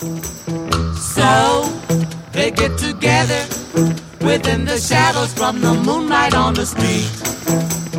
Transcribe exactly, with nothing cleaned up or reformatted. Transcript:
So they get together within the shadows from the moonlight on the street.